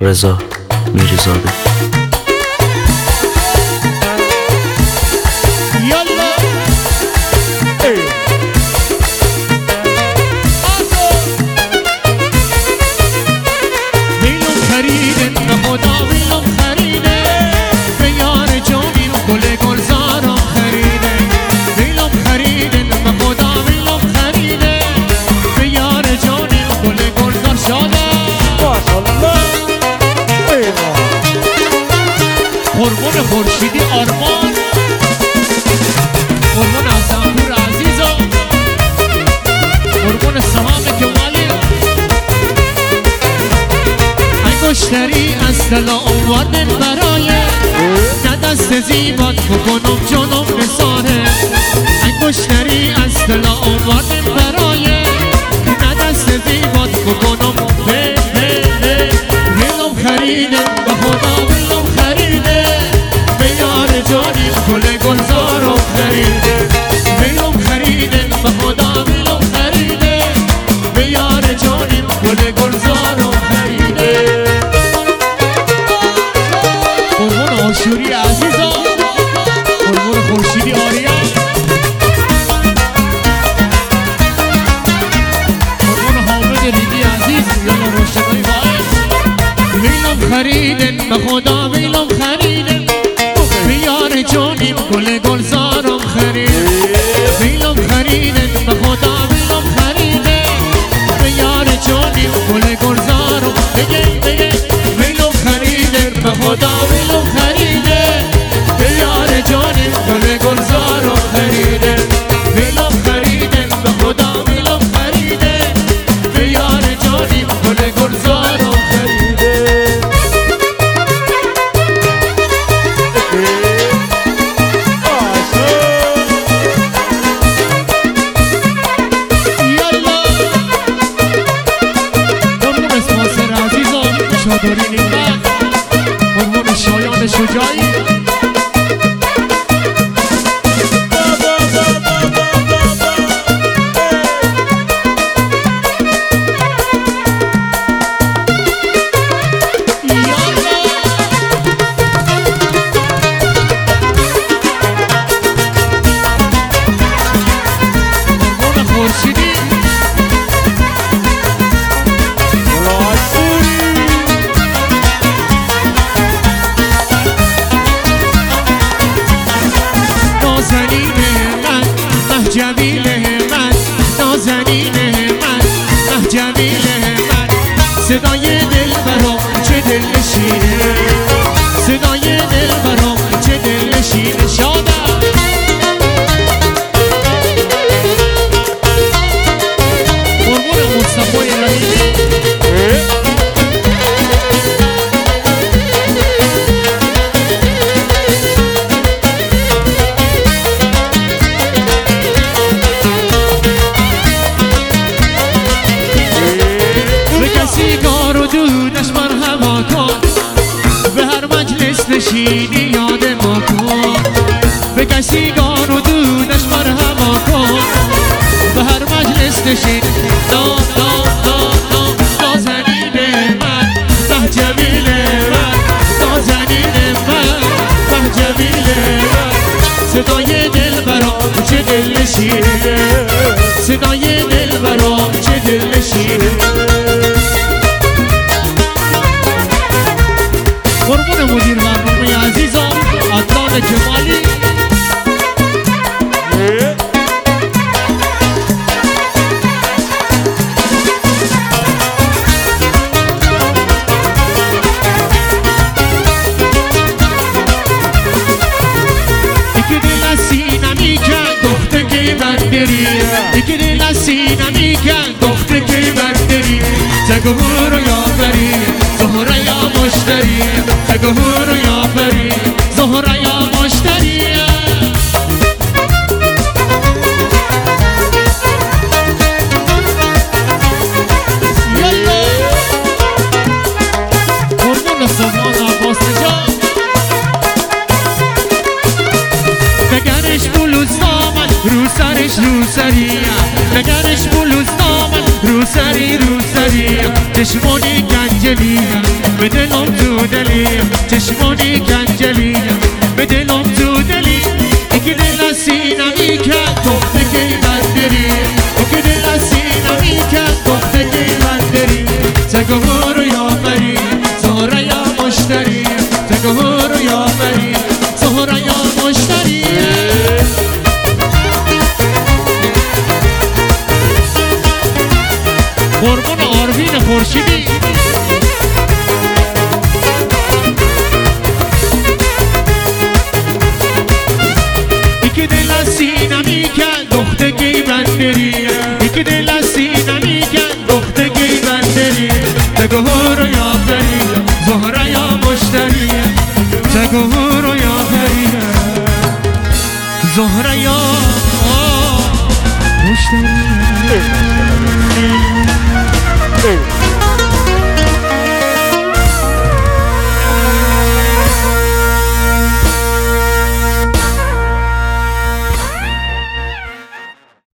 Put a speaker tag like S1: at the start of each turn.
S1: رضا میرزاده.
S2: قربون خورشیدی آرمان، قربون ازنپور عزیزا، قربون سهام کمالی. انگشتری از طلا آوردن برای نه دست زیبات بکنم جنم نثاره. انگشتری از طلا آوردن برای نه دست زیبات بکنم ویلم خریدن به خدا ویلم خریده به یار جانی گل گلزارم خریده. ویلم خریدن به خدا ویلم خریده به یار جانی گل گلزارم خریده. قربون آشوری عزیزا، قربون خورشیدی آریا، قربون حامد ریدی عزیز، یالا روشنای باعث. ویلم خریدن به خدا ویلم خریدن به یار جانیم گل گلزارم خرید. ویلم خریدن به خدا ویلم خریدن به یار جانیم گل گلزارم. بگه ویلم خریدن به خدا ویلم خریدن به یار جانیم گل گلزارم خریده. ویلم خریدن به خدا ویلم خریدن به یار جانیم گل گلزارم خریده. شادوری نیمت، قربون شایان شجاعی. قربون خورشیدی جمیل من، نازنین من، جمیل من. صدای دل برام چه دل نشینه، صدای دل برام چه دل نشینه. شادم قربون مصطفی رحیمی. نشینی یاد ما کن، به کسی گان و دودش مرحبا کن. به هر مجلس نشین نازنین من، به جمیل من، نازنین من، به جمیل من. صدای دل برام چه دل نشینه، صدای دل برام چه دل نشینه. قربون مدیر برنامه عزیزم عدنان کمالی. یکی دل سینمی کن دخته که بندری، یکی دل سینمی کن دخته که بندری. زگهو رو یافری زهره یا مشتری، زگهو رو یافری زهره یا مشتری. قربون سلمان عباس نجات. نگرش بلوز دامن رو سرش رو سری، نگرش بلوز دامن رو سری رو سری. چشمانی گنجلی بده دلم تو دلی چشمانی کنجلی به دلم تو دلی اگه دل سینمی کرد دخته که بندری اگه دل سینمی کرد دخته که بندری تگهور یا بری زهره یا مشتری تگهور یا بری زهره یا مشتری قربون آروین خورشیدی ایک دل سینمی کن دختگی بندری ایک دل سینمی کن دختگی بندری تگهور یا بری زهره یا مشتری تگهور